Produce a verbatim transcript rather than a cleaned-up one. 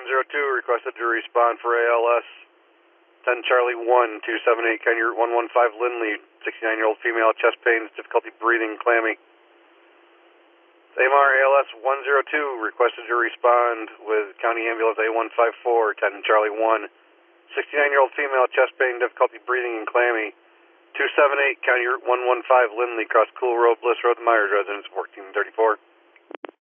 zero two requested to respond for A L S ten Charlie one two seven eight County Route one one five Lindley, sixty-nine-year-old female, chest pains, difficulty breathing, clammy. A M R A L S one zero two requested to respond with County Ambulance A one five four ten Charlie one, sixty-nine-year-old female, chest pain, difficulty breathing, and clammy. two seven eight County Route one one five Lindley, across Cool Road, Bliss Road, Myers residence, fourteen thirty-four.